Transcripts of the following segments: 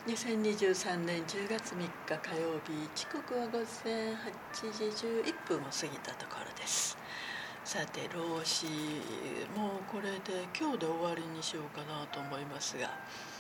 2023年10月3日火曜日、時刻は午前8時11分を過ぎたところです。さて、老子もうこれで今日で終わりにしようかなと思いますが、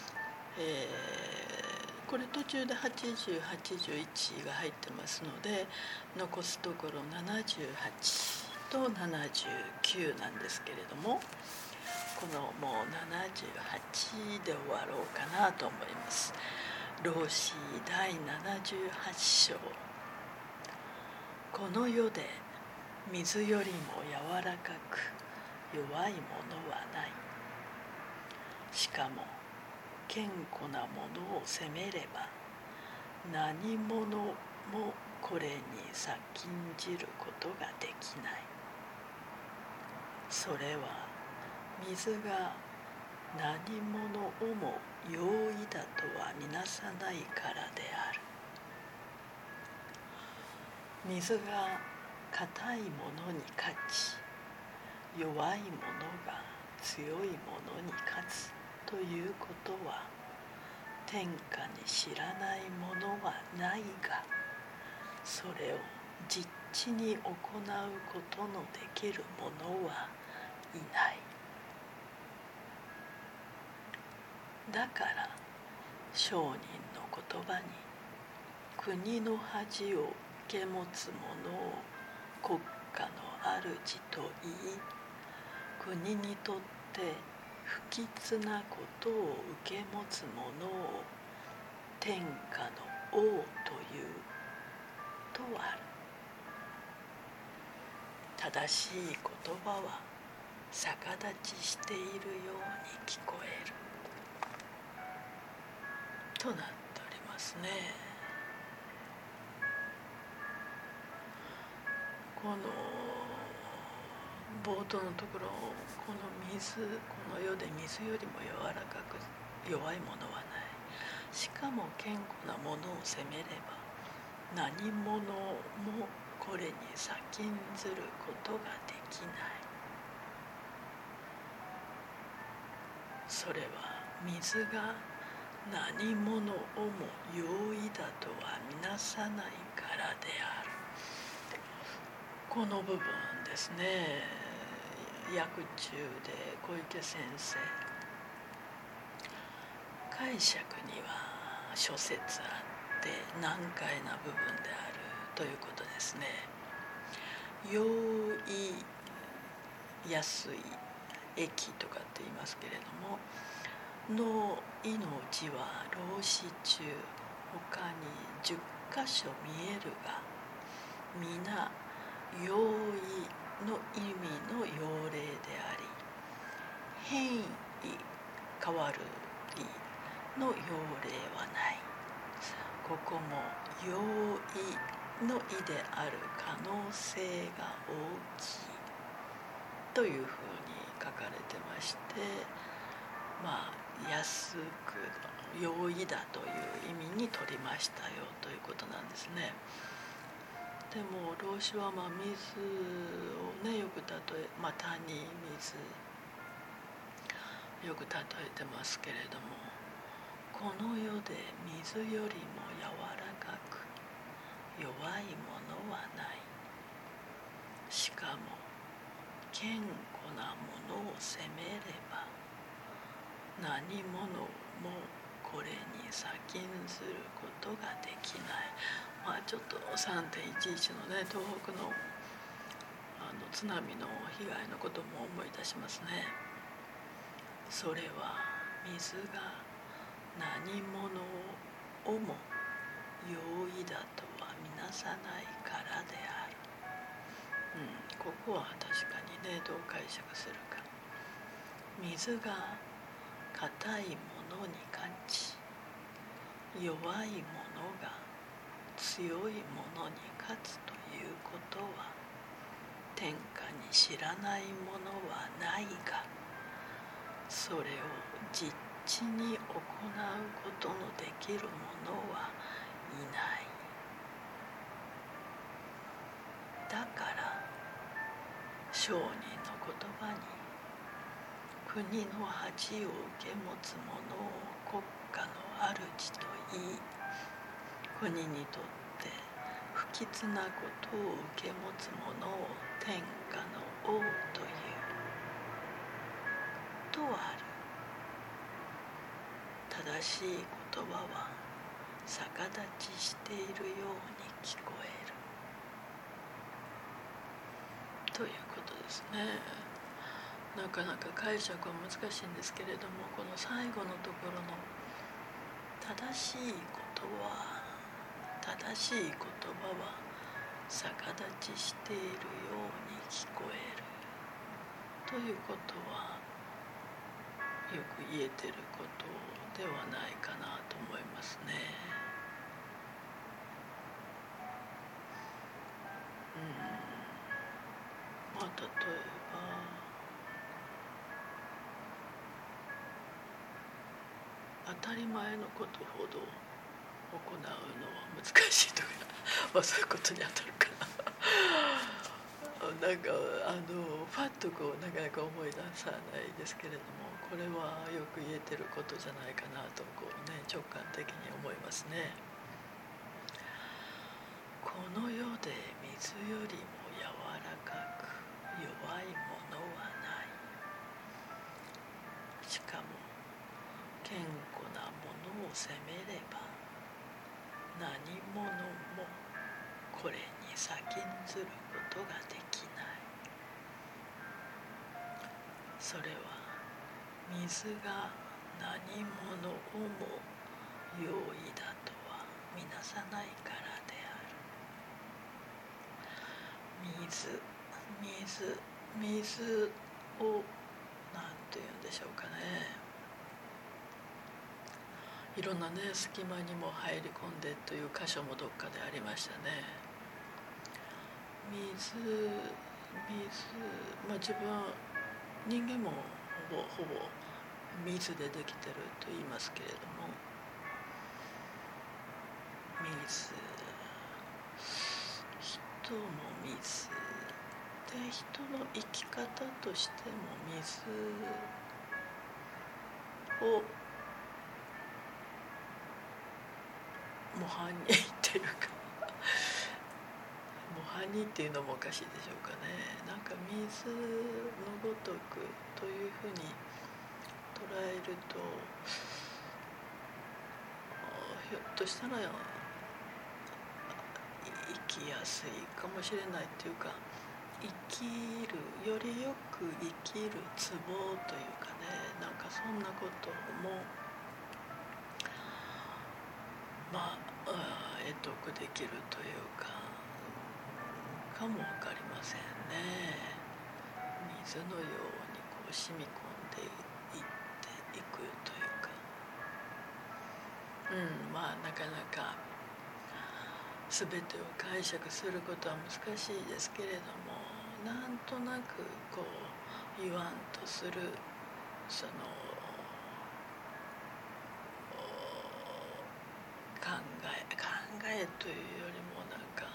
これ途中で80、81が入ってますので、残すところ78と79なんですけれども、このもう78で終わろうかなと思います。老子第78章。この世で水よりも柔らかく弱いものはない。しかも堅固なものを責めれば何者もこれに先んじることができない。それは水が何者をも容易だとは見なさないからである。水が硬いものに勝ち、弱いものが強いものに勝つということは、天下に知らないものはないが、それを実地に行うことのできる者はいない。だから商人の言葉に、国の恥を受け持つ者を国家の主と言い、国にとって不吉なことを受け持つ者を天下の王というとある。正しい言葉は逆立ちしているように聞こえるとなっておりますね。この冒頭のところ、この世で水よりも柔らかく弱いものはない。しかも堅固なものを責めれば何者もこれに先んずることができない。それは水が何者をも容易だとは見なさないからである。この部分ですね。訳中で小池先生、解釈には諸説あって難解な部分であるということですね。容易、安い、益とかって言いますけれども、の意の字は老子中他に10箇所見えるが、皆容易の意味の用例であり、変異、変わる意の用例はない。ここも容易の意である可能性が大きいというふうに書かれてまして、安く容易だという意味に取りましたよということなんですね。でも老子は水をね、よく例え、谷、水よく例えてますけれども、この世で水よりも柔らかく弱いものはない。しかも堅固なものを責めれば何者もこれに先んずることができない。ちょっと 3.11 のね、東北の津波の被害のことも思い出しますね。それは水が何者をも容易だとは見なさないからである。ここは確かにね、どう解釈するか。水が硬いものに勝ち、弱いものが強いものに勝つということは、天下に知らないものはないが、それを実地に行うことのできる者はいない。だから商人の言葉に、国の恥を受け持つ者を国家の主といい、国にとって不吉なことを受け持つ者を天下の王というとある。正しい言葉は逆立ちしているように聞こえるということですね。なかなか解釈は難しいんですけれども、この最後のところの正しいことは逆立ちしているように聞こえるということはよく言えてることではないかなと思いますね。例えば当たり前のことほど行うのは難しいとかそういうことに当たるかな。なんかパッとなかなか思い出さないですけれども、これはよく言えてることじゃないかなと直感的に思いますね。この世で水よりも柔らかく弱いものはない。しかも堅固なものを責めれば何者もこれに先んずることができない。それは水が何者をも容易だとは見なさないからである。水を何て言うんでしょうかね、いろんな隙間にも入り込んでという箇所もどっかでありましたね。人間もほぼ水でできてると言いますけれども、人も水で、人の生き方としても水を模範にっていうか模範にっていうのもおかしいでしょうかね。なんか水のごとくというふうに捉えると、ひょっとしたら生きやすいかもしれないっていうか、よりよく生きるツボというかね、なんかそんなことも得得できるというかも分かりませんね。水のように染み込んでいっていくというか、なかなか全てを解釈することは難しいですけれども、なんとなく言わんとするその考えというよりもなんか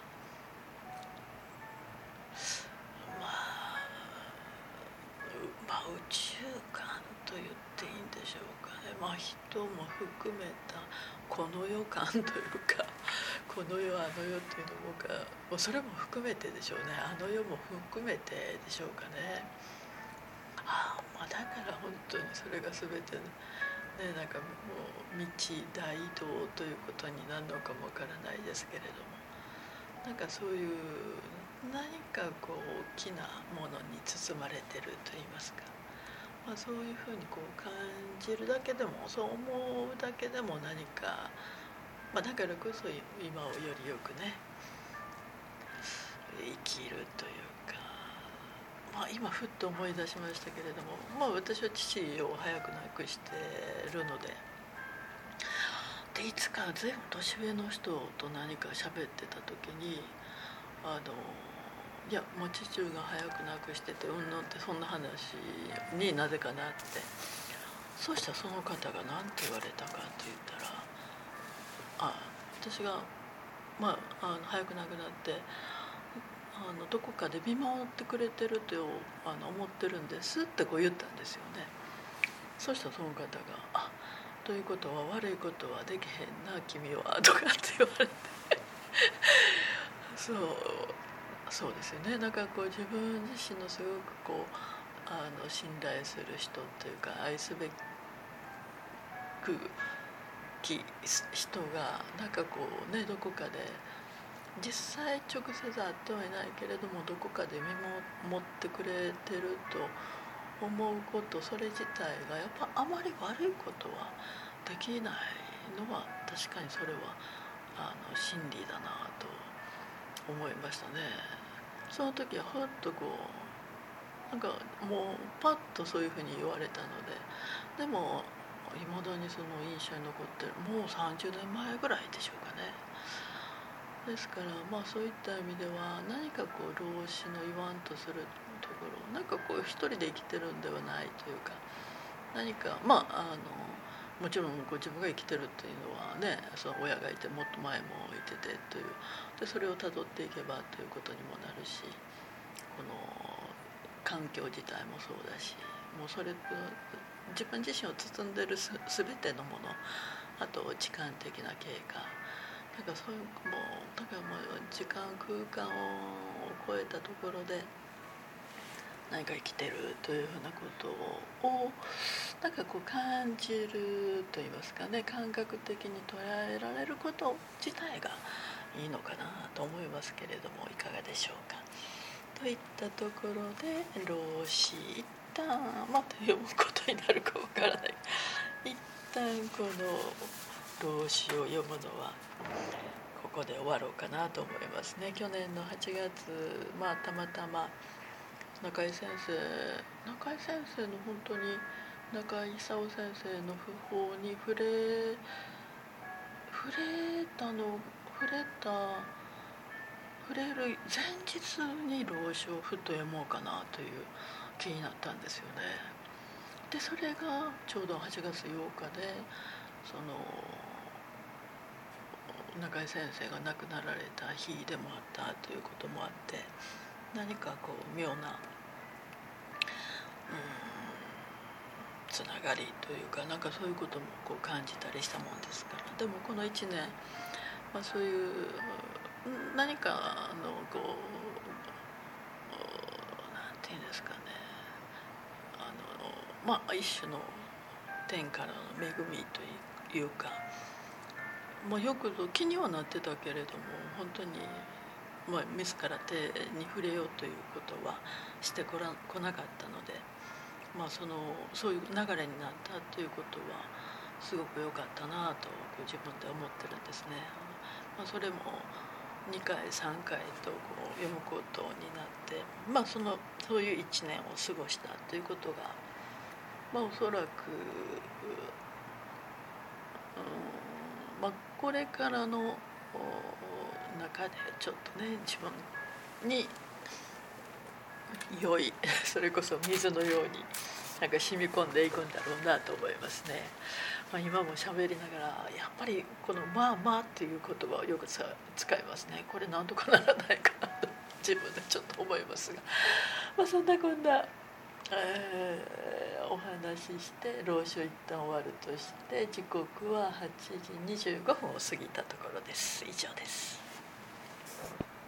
宇宙観と言っていいんでしょうかね。人も含めたこの世観というか、この世あの世っていうのもそれも含めてでしょうね。あの世も含めてでしょうかね。だから本当にそれが全てね、なんかもう大道ということになるのかもわからないですけれども、なんかそういう何か大きなものに包まれてるといいますか、そういうふうに感じるだけでも、そう思うだけでも何か、だからこそ今をよりよくね生きるというか、今ふっと思い出しましたけれども、私は父を早く亡くしてるので、いつか随分年上の人と何か喋ってた時にいやもう父が早く亡くしててってそんな話になぜかなって、そうしたらその方が何て言われたかって言ったら、私が早く亡くなってどこかで見守ってくれてると思ってるんですって言ったんですよね。そうしたらその方がということは悪いことはできへんな君はとかって言われてそうですよね。なんかこう自分自身のすごくこう信頼する人というか愛すべくき人がなんかこうねどこかで実際直接会ってはいないけれどもどこかで見守ってくれてると思うこと、それ自体がやっぱあまり悪いことはできないのは確かにそれは真理だなと思いましたね。その時はふっとこうなんかもうパッとそういうふうに言われたので、でもいまだにその印象に残ってる、もう30年前ぐらいでしょうかね。ですからそういった意味では何かこう老子の言わんとするところ、なんかこう一人で生きてるんではないというか、何かもちろんご自分が生きてるっていうのはね、その親がいてもっと前もいててというで、それをたどっていけばということにもなるし、この環境自体もそうだし、もうそれと自分自身を包んでる全てのもの、あと時間的な経過、なんかそういうだからもう時間空間を超えたところで何か生きてるというふうなことをなんかこう感じるといいますかね、感覚的に捉えられること自体がいいのかなと思いますけれども、いかがでしょうか。といったところで老子一旦と読むことになるかわからない、一旦この老子を読むのはここで終わろうかなと思いますね。去年の8月、たまたま中井先生の本当に中井勲先生の訃報に触れる前日に老子をふっと読もうかなという気になったんですよね。でそれがちょうど8月8日でその中井先生が亡くなられた日でもあったということもあって、何かこう妙なつながりというか、なんかそういうこともこう感じたりしたもんですから。でもこの1年、そういう何かこうなんていうんですかね、一種の天からの恵みというか、よくぞ気にはなってたけれども本当に自ら手に触れようということはしてこなかったので、そういう流れになったということはすごく良かったなと自分で思ってるんですね。それも2回3回とこう読むことになって、そういう1年を過ごしたということが、おそらく、これからの中でちょっとね自分に良いそれこそ水のようになんか染み込んでいくんだろうなと思いますね。今も喋りながらやっぱりこのっていう言葉をよく使いますね。これなんとかならないかなと自分でちょっと思いますが、そんなこんな、お話しして老子を一旦終わるとして、時刻は8時25分を過ぎたところです。以上です。